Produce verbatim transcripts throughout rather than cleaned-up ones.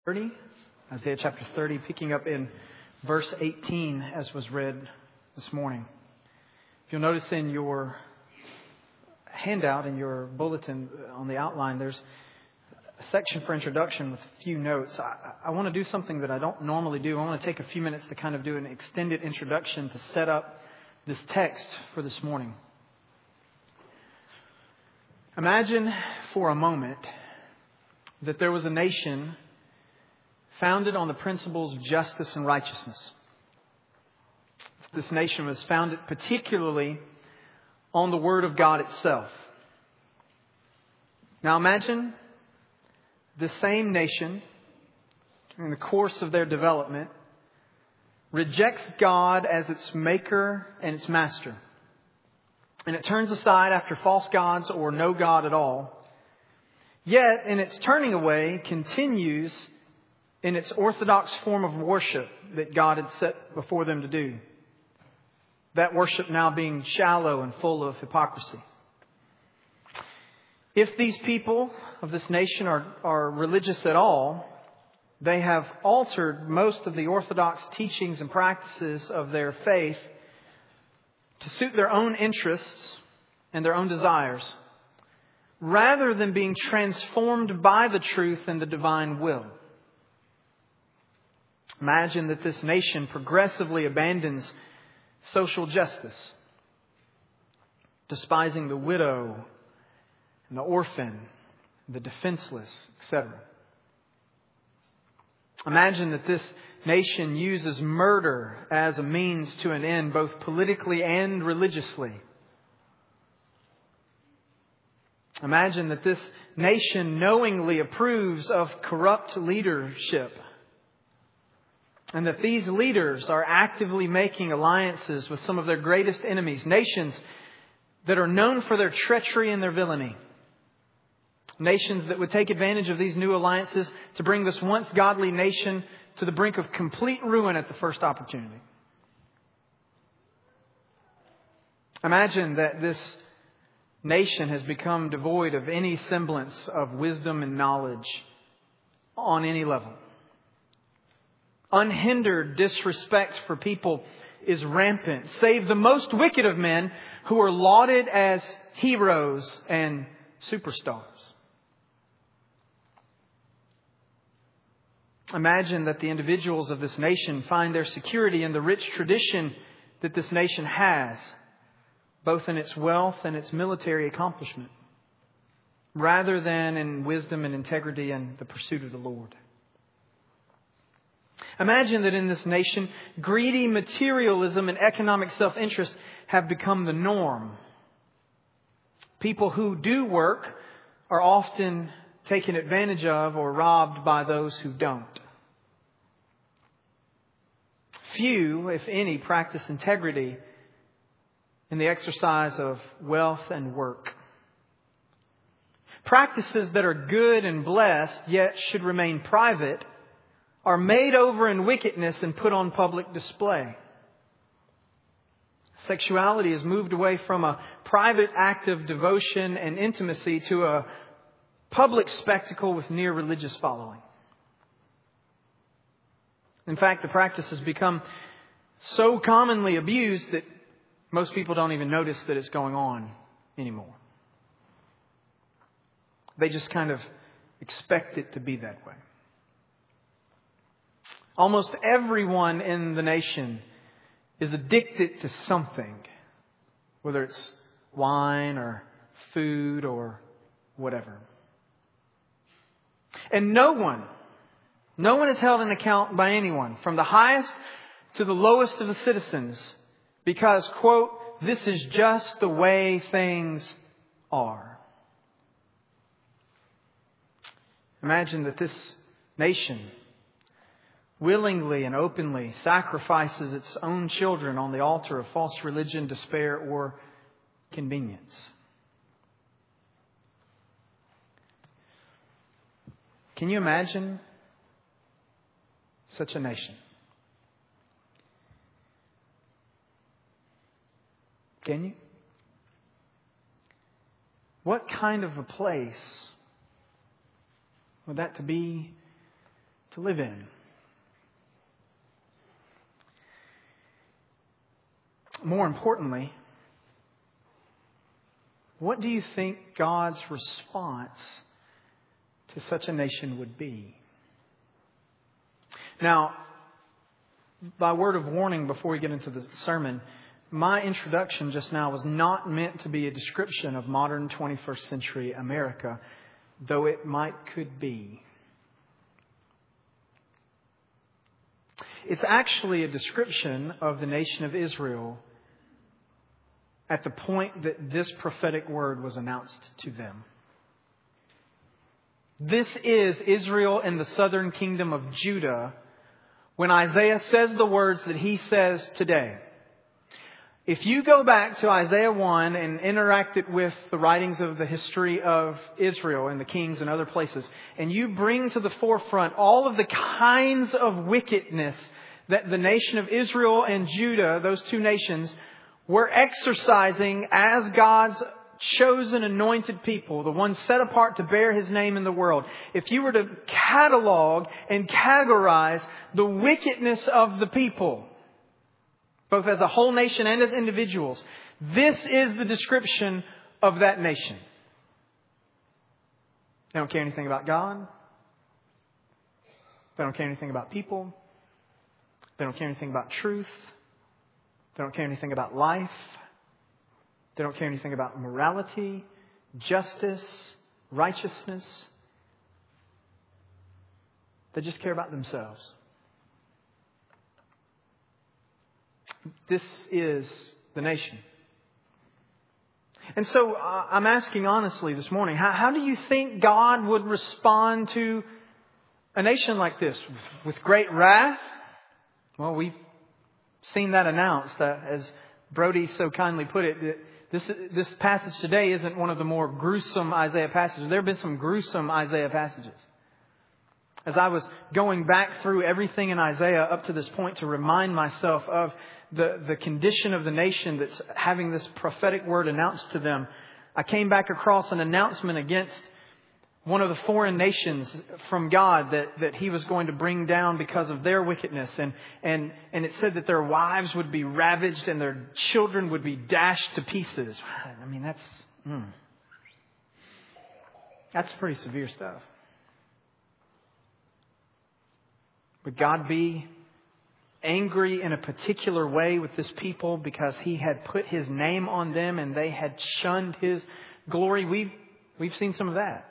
thirty, Isaiah chapter thirty, picking up in verse eighteen as was read this morning. If you'll notice in your handout, in your bulletin on the outline, there's a section for introduction with a few notes. I, I want to do something that I don't normally do. I want to take a few minutes to kind of do an extended introduction to set up this text for this morning. Imagine for a moment that there was a nation founded on the principles of justice and righteousness. This nation was founded particularly on the Word of God itself. Now imagine the same nation, in the course of their development, rejects God as its maker and its master. And it turns aside after false gods or no God at all. Yet, in its turning away, continues in its orthodox form of worship that God had set before them to do. That worship now being shallow and full of hypocrisy. If these people of this nation are, are religious at all, they have altered most of the orthodox teachings and practices of their faith to suit their own interests and their own desires, rather than being transformed by the truth and the divine will. Imagine that this nation progressively abandons social justice, despising the widow and the orphan, the defenseless, et cetera. Imagine that this nation uses murder as a means to an end, both politically and religiously. Imagine that this nation knowingly approves of corrupt leadership, and that these leaders are actively making alliances with some of their greatest enemies, nations that are known for their treachery and their villainy. Nations that would take advantage of these new alliances to bring this once godly nation to the brink of complete ruin at the first opportunity. Imagine that this nation has become devoid of any semblance of wisdom and knowledge on any level. Unhindered disrespect for people is rampant, save the most wicked of men who are lauded as heroes and superstars. Imagine that the individuals of this nation find their security in the rich tradition that this nation has, both in its wealth and its military accomplishment, rather than in wisdom and integrity and the pursuit of the Lord. Imagine that in this nation, greedy materialism and economic self-interest have become the norm. People who do work are often taken advantage of or robbed by those who don't. Few, if any, practice integrity in the exercise of wealth and work. Practices that are good and blessed, yet should remain private, are made over in wickedness and put on public display. Sexuality is moved away from a private act of devotion and intimacy to a public spectacle with near religious following. In fact, the practice has become so commonly abused that most people don't even notice that it's going on anymore. They just kind of expect it to be that way. Almost everyone in the nation is addicted to something, whether it's wine or food or whatever. And no one, no one is held in account by anyone, from the highest to the lowest of the citizens, because, quote, this is just the way things are. Imagine that this nation willingly and openly sacrifices its own children on the altar of false religion, despair, or convenience. Can you imagine such a nation? Can you? What kind of a place would that to be to live in. More importantly, what do you think God's response to such a nation would be? Now, by word of warning before we get into the sermon, my introduction just now was not meant to be a description of modern twenty-first century America, though it might could be. It's actually a description of the nation of Israel at the point that this prophetic word was announced to them. This is Israel and the southern kingdom of Judah when Isaiah says the words that he says today. If you go back to Isaiah one and interact it with the writings of the history of Israel and the kings and other places, and you bring to the forefront all of the kinds of wickedness that the nation of Israel and Judah, those two nations, were exercising as God's chosen anointed people, the ones set apart to bear His name in the world. If you were to catalog and categorize the wickedness of the people, both as a whole nation and as individuals, this is the description of that nation. They don't care anything about God. They don't care anything about people. They don't care anything about truth. They don't care anything about life. They don't care anything about morality, justice, righteousness. They just care about themselves. This is the nation. And so uh, I'm asking honestly this morning, how, how do you think God would respond to a nation like this? With, with great wrath? Well, we've seen that announced. Uh, as Brody so kindly put it, that this, this passage today isn't one of the more gruesome Isaiah passages. There have been some gruesome Isaiah passages. As I was going back through everything in Isaiah up to this point to remind myself of the, the condition of the nation that's having this prophetic word announced to them, I came back across an announcement against one of the foreign nations from God that, that He was going to bring down because of their wickedness. And, and, and it said that their wives would be ravaged and their children would be dashed to pieces. I mean, that's, mm, that's pretty severe stuff. Would God be angry in a particular way with this people because He had put His name on them and they had shunned His glory? We've, we've seen some of that.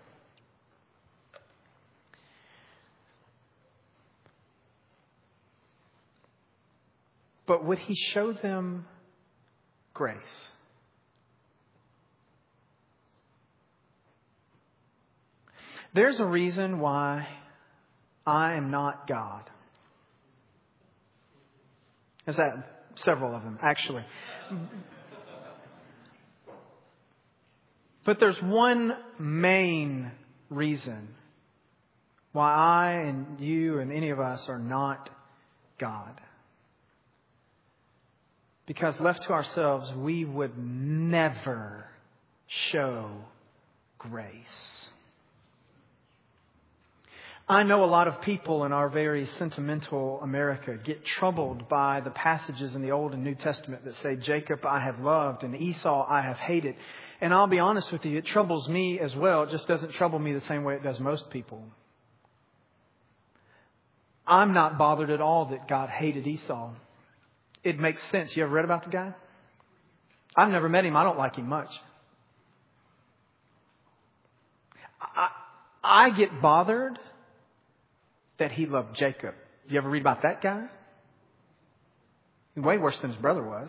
But would He show them grace? There's a reason why I am not God. There's that, several of them, actually. But there's one main reason why I and you and any of us are not God. Because left to ourselves, we would never show grace. I know a lot of people in our very sentimental America get troubled by the passages in the Old and New Testament that say, Jacob I have loved and Esau I have hated. And I'll be honest with you, it troubles me as well. It just doesn't trouble me the same way it does most people. I'm not bothered at all that God hated Esau. It makes sense. You ever read about the guy? I've never met him. I don't like him much. I, I get bothered that he loved Jacob. You ever read about that guy? Way worse than his brother was.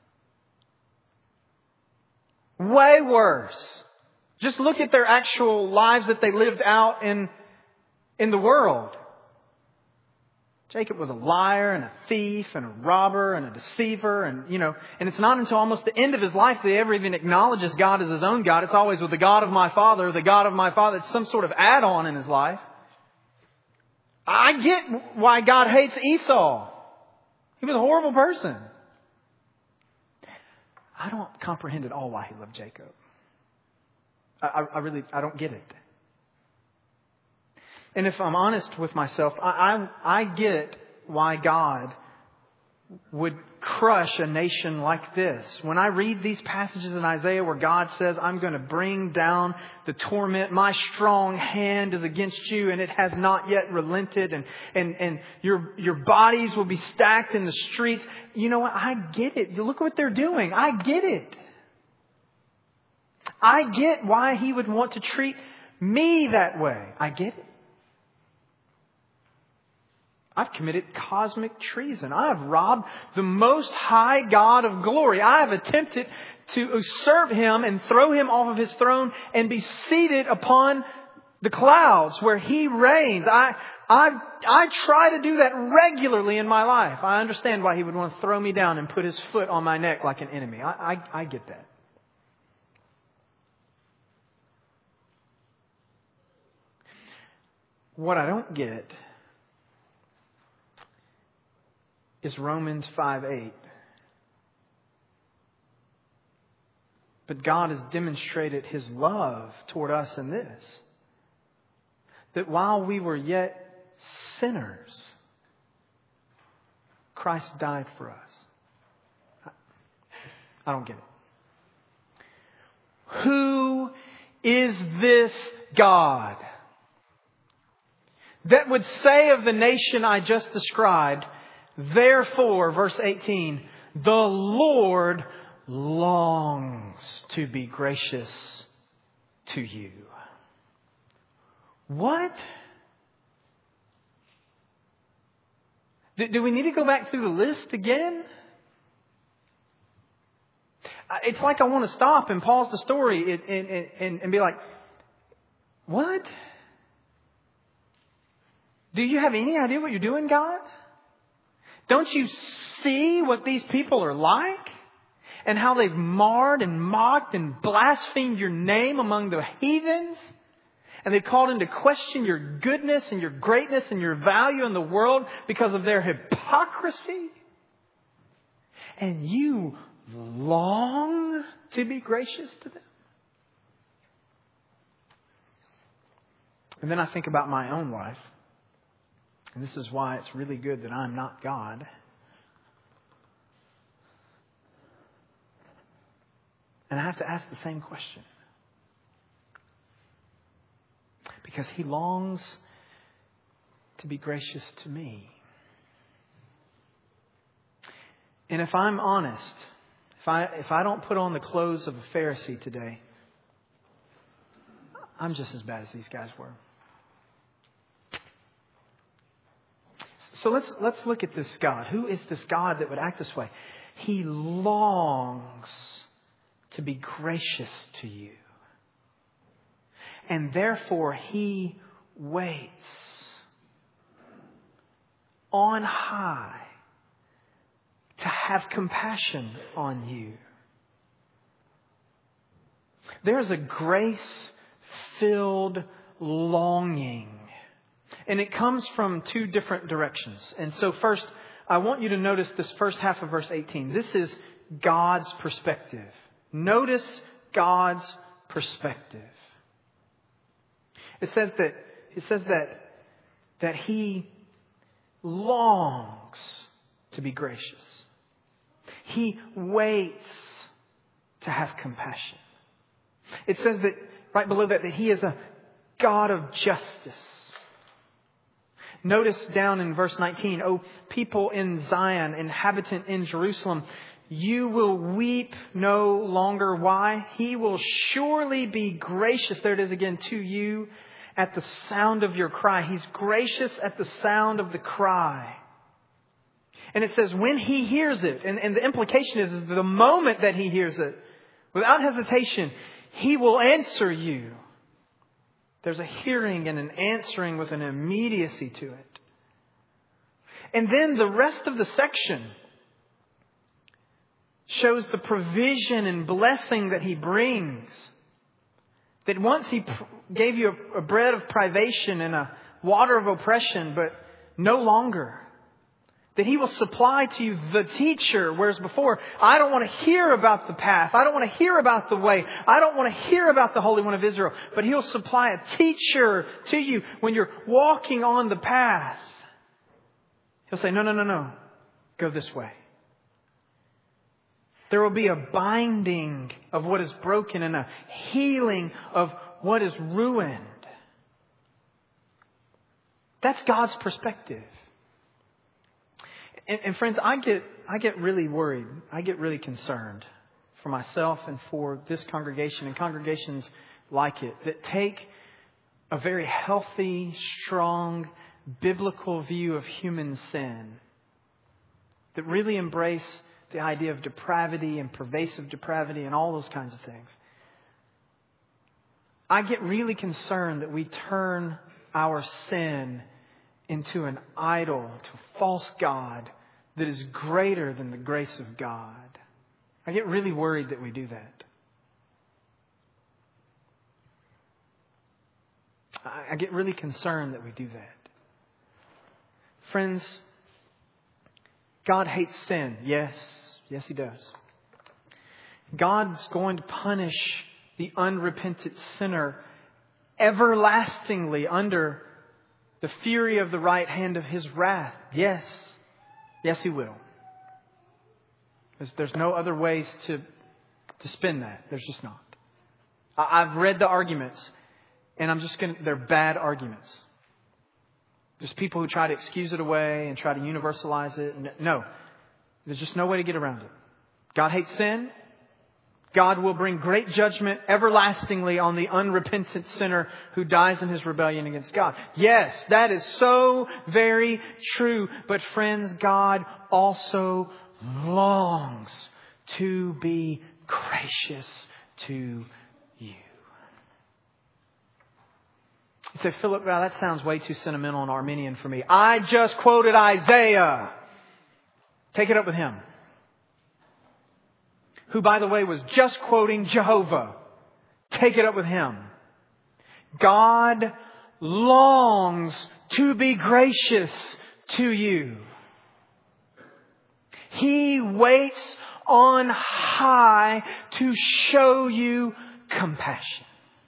Way worse. Just look at their actual lives that they lived out in, in the world. Jacob was a liar and a thief and a robber and a deceiver. And, you know, and it's not until almost the end of his life that he ever even acknowledges God as his own God. It's always with the God of my father, the God of my father. It's some sort of add-on in his life. I get why God hates Esau. He was a horrible person. I don't comprehend at all why He loved Jacob. I, I really, I don't get it. And if I'm honest with myself, I, I, I get why God would crush a nation like this. When I read these passages in Isaiah where God says, I'm going to bring down the torment. My strong hand is against you and it has not yet relented. And, and, and your, your bodies will be stacked in the streets. You know what? I get it. Look what they're doing. I get it. I get why He would want to treat me that way. I get it. I've committed cosmic treason. I have robbed the Most High God of glory. I have attempted to usurp Him and throw Him off of His throne and be seated upon the clouds where He reigns. I, I, I try to do that regularly in my life. I understand why He would want to throw me down and put His foot on my neck like an enemy. I, I, I get that. What I don't get is Romans five eight. But God has demonstrated His love toward us in this, that while we were yet sinners, Christ died for us. I don't get it. Who is this God that would say of the nation I just described, therefore, verse eighteen, the Lord longs to be gracious to you. What? Do, do we need to go back through the list again? It's like I want to stop and pause the story and, and, and, and be like, what? Do you have any idea what you're doing, God? Don't you see what these people are like? And how they've marred and mocked and blasphemed your name among the heathens? And they've called into question your goodness and your greatness and your value in the world because of their hypocrisy? And you long to be gracious to them? And then I think about my own life. And this is why it's really good that I'm not God. And I have to ask the same question. Because He longs to be gracious to me. And if I'm honest, if I, if I don't put on the clothes of a Pharisee today, I'm just as bad as these guys were. So let's let's look at this God. Who is this God that would act this way? He longs to be gracious to you. And therefore He waits on high to have compassion on you. There's a grace-filled longing. And it comes from two different directions. And so first, I want you to notice this first half of verse eighteen. This is God's perspective. Notice God's perspective. It says that it says that that He longs to be gracious. He waits to have compassion. It says that right below that that He is a God of justice. Notice down in verse nineteen, O people in Zion, inhabitant in Jerusalem, you will weep no longer. Why? He will surely be gracious. There it is again, to you at the sound of your cry. He's gracious at the sound of the cry. And it says when He hears it, and, and the implication is, is the moment that He hears it, without hesitation, He will answer you. There's a hearing and an answering with an immediacy to it. And then the rest of the section shows the provision and blessing that He brings. That once He gave you a bread of privation and a water of oppression, but no longer. That He will supply to you the teacher, whereas before, I don't want to hear about the path. I don't want to hear about the way. I don't want to hear about the Holy One of Israel. But He'll supply a teacher to you when you're walking on the path. He'll say, no, no, no, no. Go this way. There will be a binding of what is broken and a healing of what is ruined. That's God's perspective. And, and friends, I get I get really worried. I get really concerned for myself and for this congregation and congregations like it that take a very healthy, strong, biblical view of human sin. That really embrace the idea of depravity and pervasive depravity and all those kinds of things. I get really concerned that we turn our sin into an idol, to a false god that is greater than the grace of God. I get really worried that we do that. I get really concerned that we do that. Friends, God hates sin. Yes, yes He does. God's going to punish the unrepentant sinner everlastingly under the fury of the right hand of His wrath. Yes. Yes, He will. There's, there's no other ways to, to spin that. There's just not. I, I've read the arguments, and I'm just going to, they're bad arguments. There's people who try to excuse it away and try to universalize it. No. There's just no way to get around it. God hates sin. God will bring great judgment everlastingly on the unrepentant sinner who dies in his rebellion against God. Yes, that is so very true. But friends, God also longs to be gracious to you. You say, Philip, well, that sounds way too sentimental and Arminian for me. I just quoted Isaiah. Take it up with him. Who, by the way, was just quoting Jehovah. Take it up with him. God longs to be gracious to you. He waits on high to show you compassion.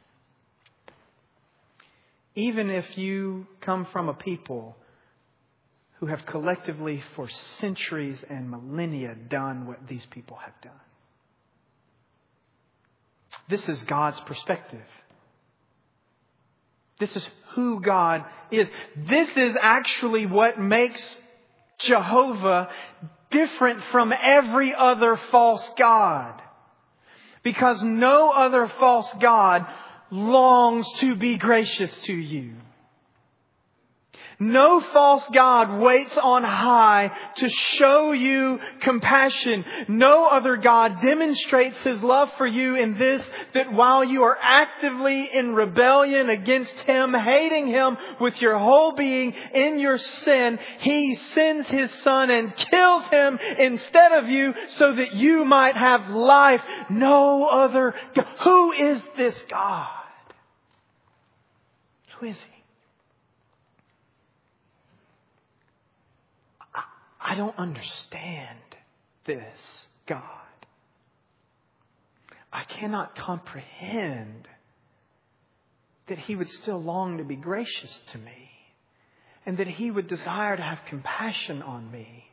Even if you come from a people who have collectively for centuries and millennia done what these people have done. This is God's perspective. This is who God is. This is actually what makes Jehovah different from every other false god. Because no other false god longs to be gracious to you. No false god waits on high to show you compassion. No other god demonstrates His love for you in this, that while you are actively in rebellion against Him, hating Him with your whole being in your sin, He sends His Son and kills Him instead of you so that you might have life. No other God. Who is this God? Who is He? I don't understand this God. I cannot comprehend that He would still long to be gracious to me and that He would desire to have compassion on me.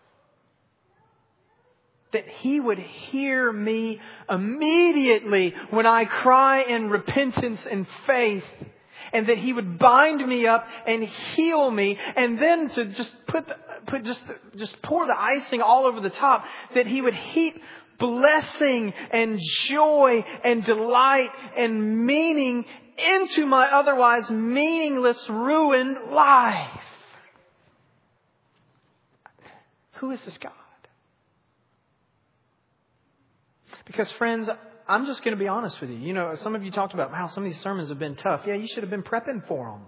That He would hear me immediately when I cry in repentance and faith. And that He would bind me up and heal me. And then to just put, the, put just, just pour the icing all over the top. That He would heap blessing and joy and delight and meaning into my otherwise meaningless, ruined life. Who is this God? Because friends, I'm just going to be honest with you. You know, some of you talked about how some of these sermons have been tough. Yeah, you should have been prepping for them.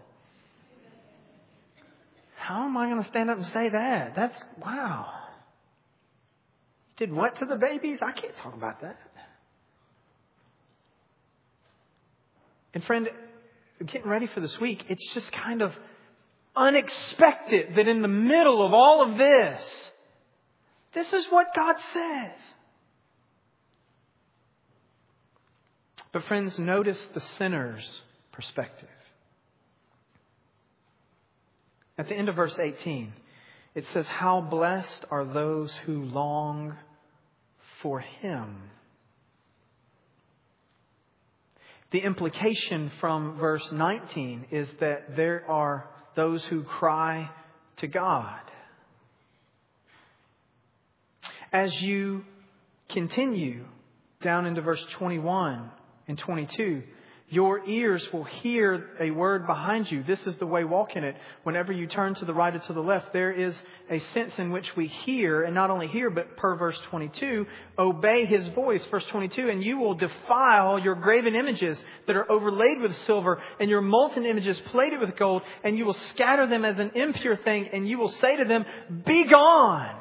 How am I going to stand up and say that? That's, wow. Did what to the babies? I can't talk about that. And friend, getting ready for this week, it's just kind of, unexpected that in the middle of all of this, this is what God says. But friends, notice the sinner's perspective. At the end of verse eighteen, it says, "How blessed are those who long for Him." The implication from verse nineteen is that there are those who cry to God. As you continue down into verse twenty-one and twenty-two, your ears will hear a word behind you. This is the way, walk in it. Whenever you turn to the right or to the left, there is a sense in which we hear, and not only hear, but per verse twenty-two, obey His voice. Verse twenty-two, "And you will defile your graven images that are overlaid with silver, and your molten images plated with gold, and you will scatter them as an impure thing, and you will say to them, 'Be gone!'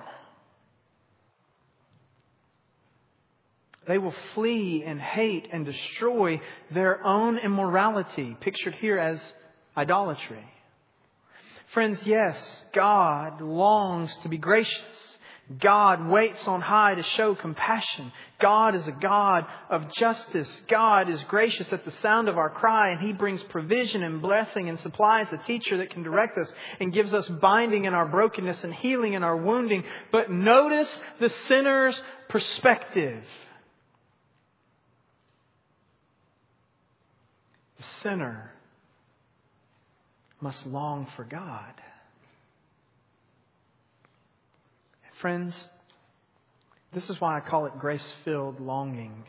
They will flee and hate and destroy their own immorality," pictured here as idolatry. Friends, yes, God longs to be gracious. God waits on high to show compassion. God is a God of justice. God is gracious at the sound of our cry, and He brings provision and blessing and supplies a teacher that can direct us and gives us binding in our brokenness and healing in our wounding. But notice the sinner's perspective. The sinner must long for God. Friends, this is why I call it grace-filled longing.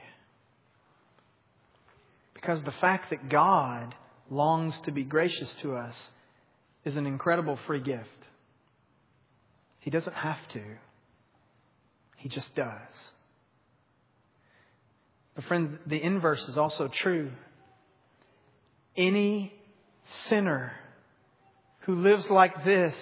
Because the fact that God longs to be gracious to us is an incredible free gift. He doesn't have to. He just does. But friend, the inverse is also true. Any sinner who lives like this,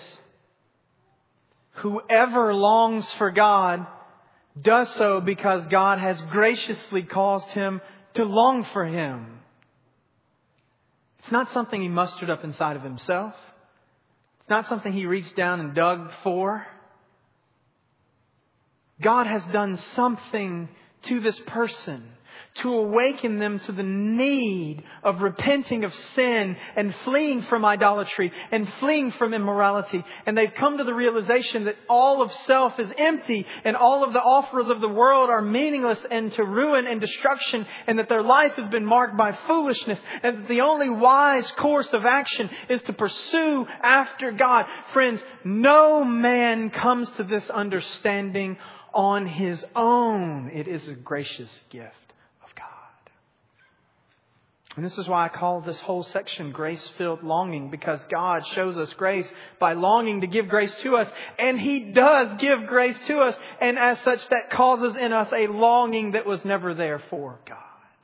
whoever longs for God, does so because God has graciously caused him to long for Him. It's not something he mustered up inside of himself. It's not something he reached down and dug for. God has done something to this person to awaken them to the need of repenting of sin and fleeing from idolatry and fleeing from immorality. And they've come to the realization that all of self is empty and all of the offers of the world are meaningless and to ruin and destruction, and that their life has been marked by foolishness, and that the only wise course of action is to pursue after God. Friends, no man comes to this understanding on his own. It is a gracious gift. And this is why I call this whole section grace-filled longing, because God shows us grace by longing to give grace to us. And He does give grace to us. And as such, that causes in us a longing that was never there for God.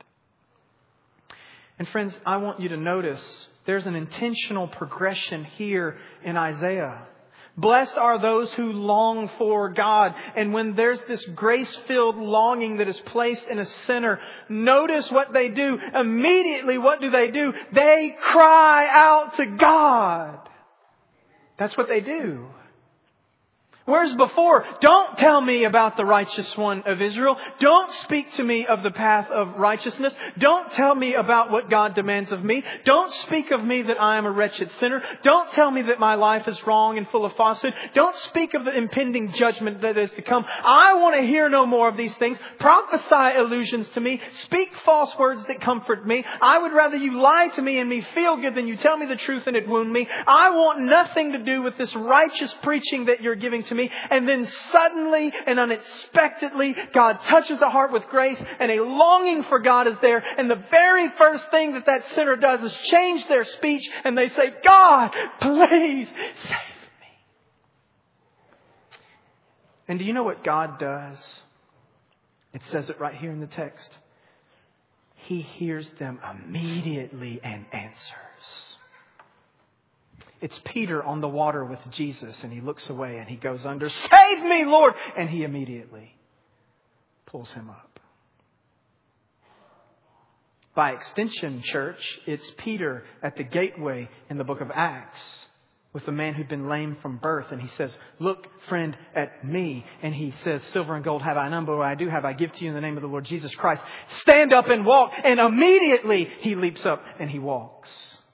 And friends, I want you to notice there's an intentional progression here in Isaiah. Blessed are those who long for God. And when there's this grace-filled longing that is placed in a sinner, notice what they do. Immediately, what do they do? They cry out to God. That's what they do. Whereas before, don't tell me about the righteous one of Israel. Don't speak to me of the path of righteousness. Don't tell me about what God demands of me. Don't speak of me that I am a wretched sinner. Don't tell me that my life is wrong and full of falsehood. Don't speak of the impending judgment that is to come. I want to hear no more of these things. Prophesy illusions to me. Speak false words that comfort me. I would rather you lie to me and me feel good than you tell me the truth and it wound me. I want nothing to do with this righteous preaching that you're giving to me. And then suddenly and unexpectedly, God touches the heart with grace, and a longing for God is there. And the very first thing that that sinner does is change their speech, and they say, God, please save me. And do you know what God does? It says it right here in the text. He hears them immediately and answers. It's Peter on the water with Jesus, and he looks away and he goes under. Save me, Lord! And He immediately pulls him up. By extension, church, it's Peter at the gateway in the book of Acts with a man who'd been lame from birth. And he says, look, friend, at me. And he says, silver and gold have I none, but what I do have I give to you in the name of the Lord Jesus Christ. Stand up and walk. And immediately he leaps up and he walks.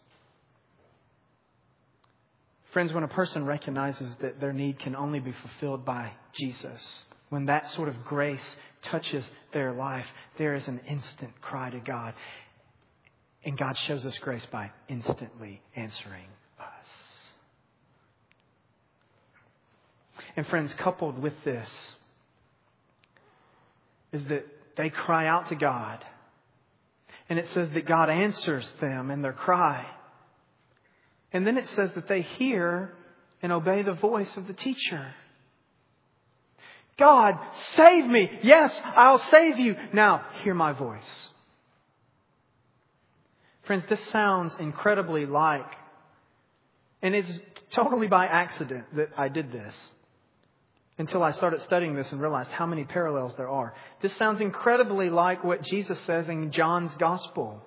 Friends, when a person recognizes that their need can only be fulfilled by Jesus, when that sort of grace touches their life, there is an instant cry to God. And God shows us grace by instantly answering us. And friends, coupled with this is that they cry out to God. And it says that God answers them in their cry. And then it says that they hear and obey the voice of the teacher. God, save me. Yes, I'll save you. Now, hear my voice. Friends, this sounds incredibly like, and it's totally by accident that I did this, until I started studying this and realized how many parallels there are. This sounds incredibly like what Jesus says in John's Gospel.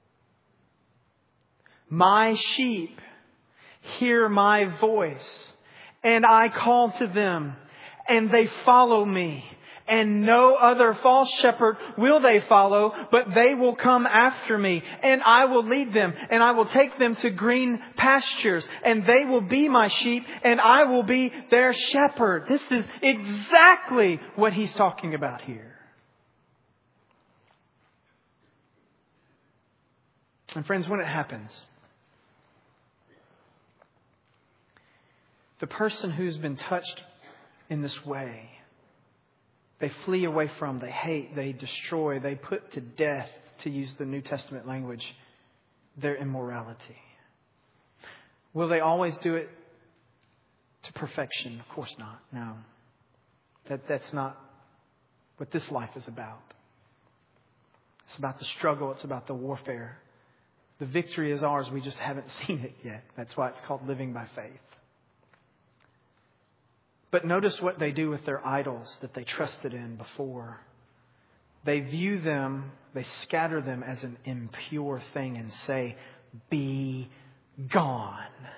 My sheep hear my voice, and I call to them, and they follow me. And no other false shepherd will they follow, but they will come after me. And I will lead them, and I will take them to green pastures. And they will be my sheep, and I will be their shepherd. This is exactly what he's talking about here. And friends, when it happens, the person who's been touched in this way, they flee away from, they hate, they destroy, they put to death, to use the New Testament language, their immorality. Will they always do it to perfection? Of course not. No. That, that's not what this life is about. It's about the struggle. It's about the warfare. The victory is ours. We just haven't seen it yet. That's why it's called living by faith. But notice what they do with their idols that they trusted in before. They view them, they scatter them as an impure thing and say, be gone.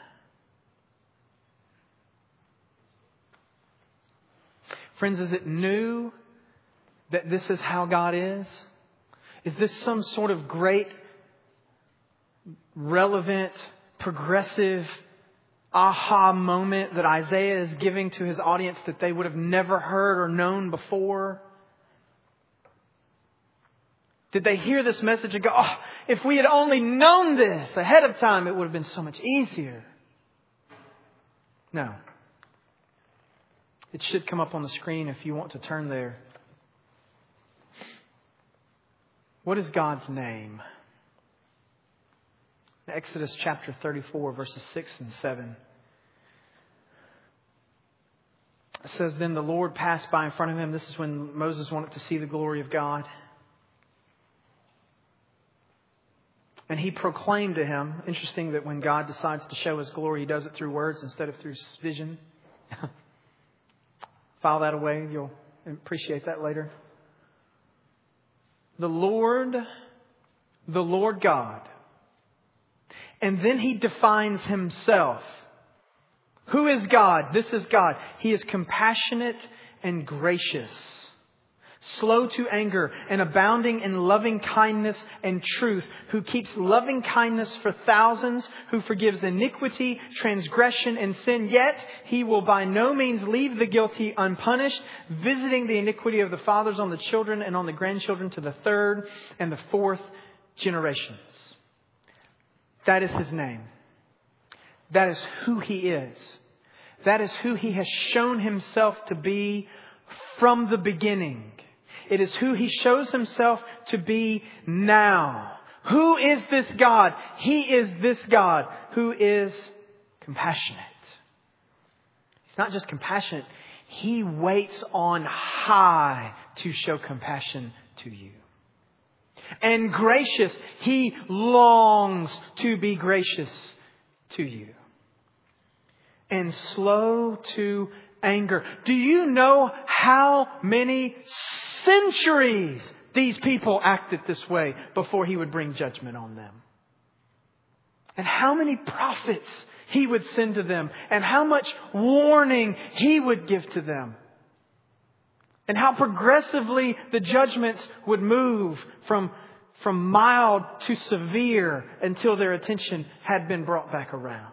Friends, is it new that this is how God is? Is this some sort of great, relevant, progressive aha moment that Isaiah is giving to his audience that they would have never heard or known before? Did they hear this message and go, oh, if we had only known this ahead of time, it would have been so much easier? No. It should come up on the screen if you want to turn there. What is God's name? Exodus chapter thirty-four, verses six and seven. It says, then the Lord passed by in front of him. This is when Moses wanted to see the glory of God. And he proclaimed to him. Interesting that when God decides to show his glory, he does it through words instead of through vision. File that away. You'll appreciate that later. The Lord, the Lord God. And then he defines himself. Who is God? This is God. He is compassionate and gracious, slow to anger and abounding in loving kindness and truth, who keeps loving kindness for thousands, who forgives iniquity, transgression, and sin. Yet he will by no means leave the guilty unpunished, visiting the iniquity of the fathers on the children and on the grandchildren to the third and the fourth generations. That is his name. That is who he is. That is who he has shown himself to be from the beginning. It is who he shows himself to be now. Who is this God? He is this God who is compassionate. He's not just compassionate. He waits on high to show compassion to you. And gracious. He longs to be gracious to you. And slow to anger. Do you know how many centuries these people acted this way before he would bring judgment on them? And how many prophets He would send to them, and how much warning He would give to them. And how progressively the judgments would move from, from mild to severe until their attention had been brought back around.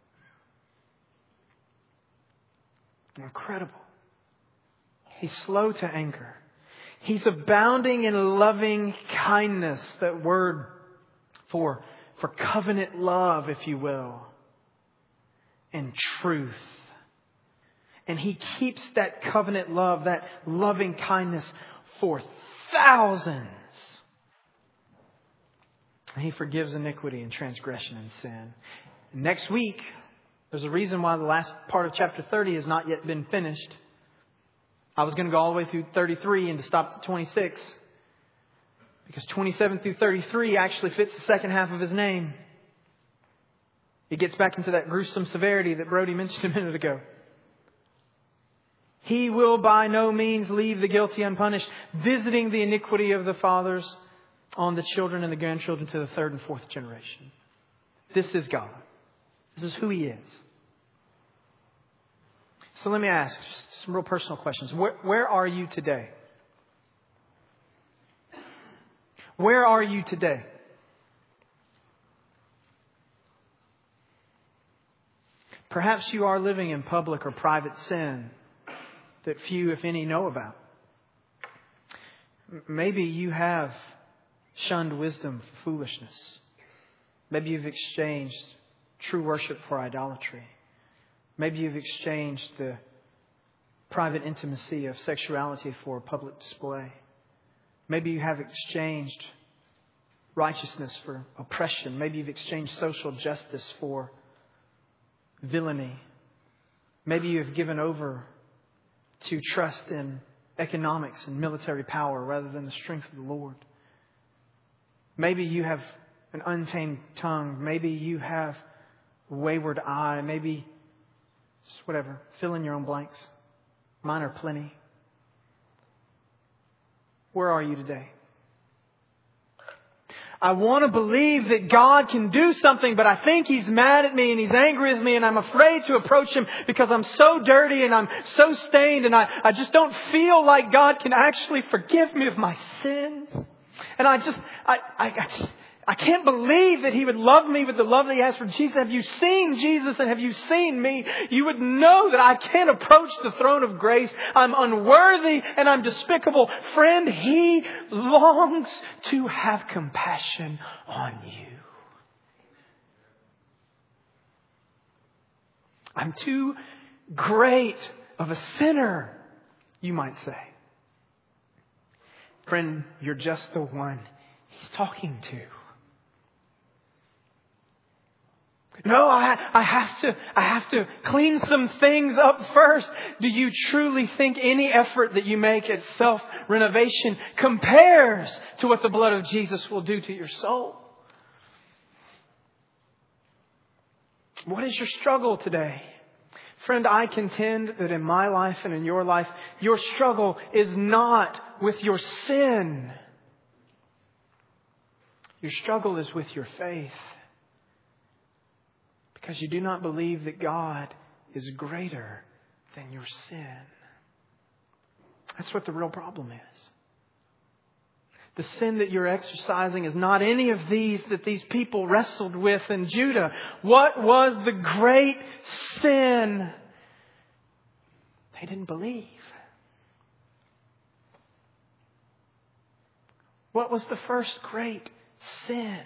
Incredible. He's slow to anger. He's abounding in loving kindness. That word for, for covenant love, if you will. And truth. And He keeps that covenant love, that loving kindness for thousands. And He forgives iniquity and transgression and sin. Next week, there's a reason why the last part of chapter thirty has not yet been finished. I was going to go all the way through thirty-three and to stop at twenty-six. Because twenty-seven through thirty-three actually fits the second half of His name. It gets back into that gruesome severity that Brody mentioned a minute ago. He will by no means leave the guilty unpunished, visiting the iniquity of the fathers on the children and the grandchildren to the third and fourth generation. This is God. This is who He is. So let me ask just some real personal questions. Where, where are you today? Where are you today? Perhaps you are living in public or private sin that few, if any, know about. Maybe you have shunned wisdom for foolishness. Maybe you've exchanged true worship for idolatry. Maybe you've exchanged the private intimacy of sexuality for public display. Maybe you have exchanged righteousness for oppression. Maybe you've exchanged social justice for villainy. Maybe you have given over to trust in economics and military power rather than the strength of the Lord. Maybe you have an untamed tongue. Maybe you have a wayward eye. Maybe just whatever. Fill in your own blanks. Mine are plenty. Where are you today? I want to believe that God can do something, but I think He's mad at me and He's angry with me and I'm afraid to approach Him because I'm so dirty and I'm so stained and I, I just don't feel like God can actually forgive me of my sins. And I just, I, I, I just, I can't believe that He would love me with the love that He has for Jesus. Have you seen Jesus and have you seen me? You would know that I can't approach the throne of grace. I'm unworthy and I'm despicable. Friend, He longs to have compassion on you. I'm too great of a sinner, you might say. Friend, you're just the one He's talking to. No, I, I have to, I have to clean some things up first. Do you truly think any effort that you make at self-renovation compares to what the blood of Jesus will do to your soul? What is your struggle today? Friend, I contend that in my life and in your life, your struggle is not with your sin. Your struggle is with your faith. Because you do not believe that God is greater than your sin. That's what the real problem is. The sin that you're exercising is not any of these that these people wrestled with in Judah. What was the great sin? They didn't believe. What was the first great sin?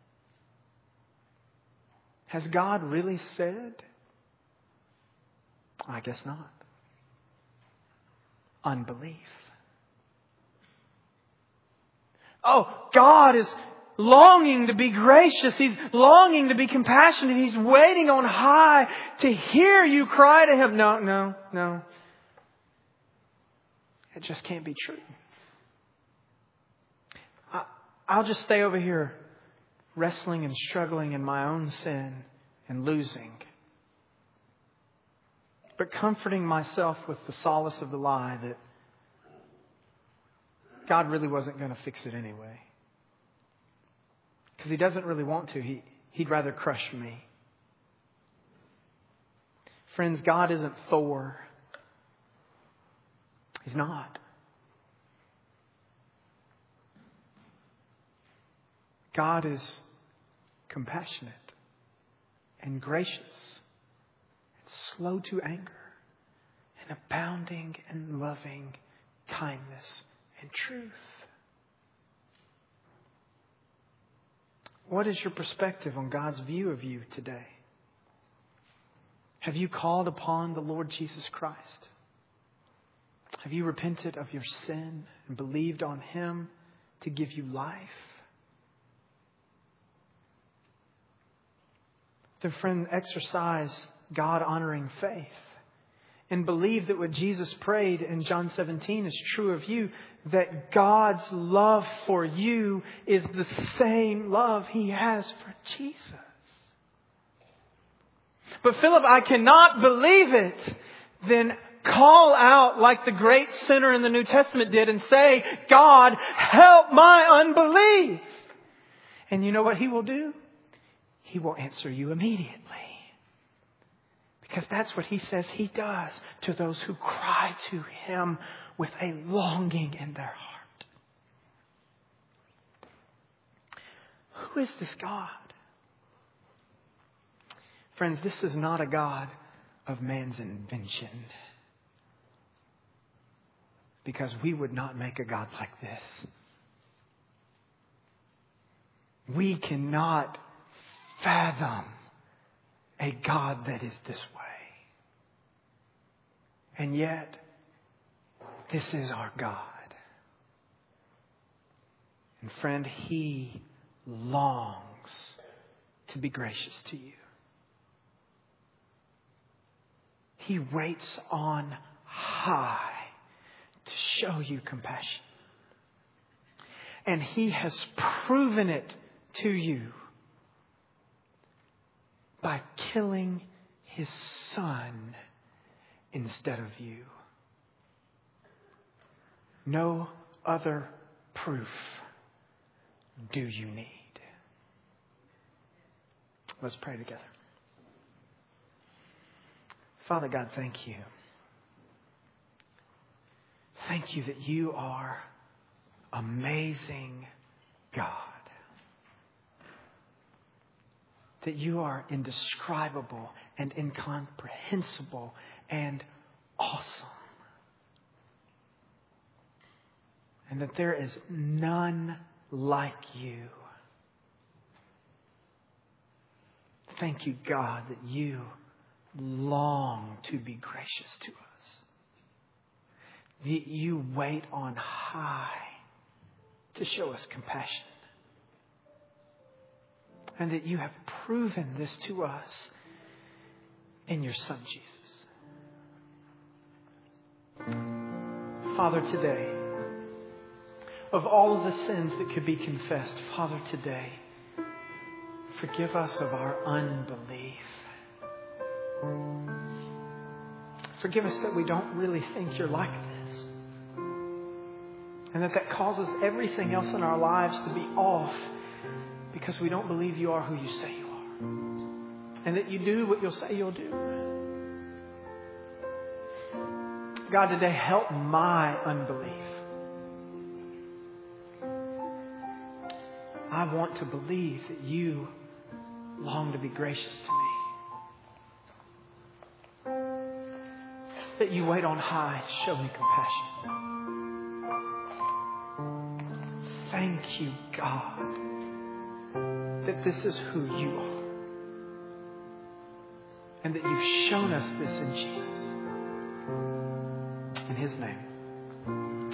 Has God really said? I guess not. Unbelief. Oh, God is longing to be gracious. He's longing to be compassionate. He's waiting on high to hear you cry to Him. No, no, no. It just can't be true. I, I'll just stay over here wrestling and struggling in my own sin and losing. But comforting myself with the solace of the lie that God really wasn't going to fix it anyway. Because He doesn't really want to. He, he'd rather crush me. Friends, God isn't Thor. He's not. God is compassionate and gracious and slow to anger and abounding in loving kindness and truth. What is your perspective on God's view of you today? Have you called upon the Lord Jesus Christ? Have you repented of your sin and believed on Him to give you life? Then, friend, exercise God-honoring faith and believe that what Jesus prayed in John seventeen is true of you, that God's love for you is the same love He has for Jesus. But Philip, I cannot believe it. Then call out like the great sinner in the New Testament did and say, God, help my unbelief. And you know what He will do? He will answer you immediately. Because that's what He says He does to those who cry to Him with a longing in their heart. Who is this God? Friends, this is not a God of man's invention. Because we would not make a God like this. We cannot fathom a God that is this way. And yet, this is our God. And friend, He longs to be gracious to you. He waits on high to show you compassion. And He has proven it to you by killing His Son instead of you. No other proof do you need. Let's pray together. Father God, thank you. Thank you that you are amazing God. That you are indescribable and incomprehensible and awesome. And that there is none like you. Thank you, God, that you long to be gracious to us. That you wait on high to show us compassion. And that you have proven this to us in your Son, Jesus. Father, today, of all of the sins that could be confessed, Father, today, forgive us of our unbelief. Forgive us that we don't really think you're like this. And that that causes everythto else in our lives to be off because we don't believe you are who you say you are. And that you do what you'll say you'll do. God, today help my unbelief. I want to believe that you long to be gracious to me. That you wait on high to show me compassion. Thank you, God, that this is who you are. And that you've shown us this in Jesus. In His name.